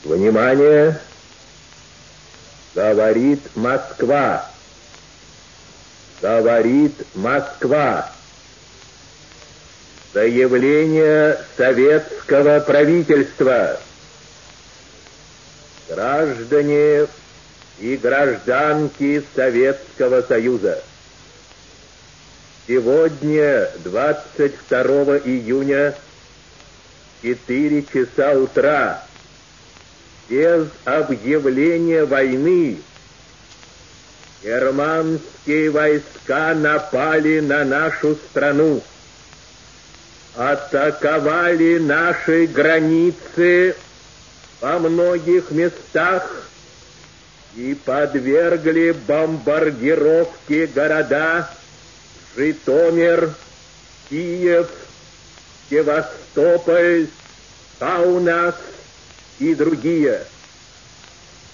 Внимание! Говорит Москва. Говорит Москва. Заявление советского правительства. Граждане и гражданки Советского Союза. Сегодня, 22 июня, 4 часа утра, без объявления войны, германские войска напали на нашу страну, атаковали наши границы во многих местах и подвергли бомбардировке города Житомир, Киев, Севастополь, Каунас и другие.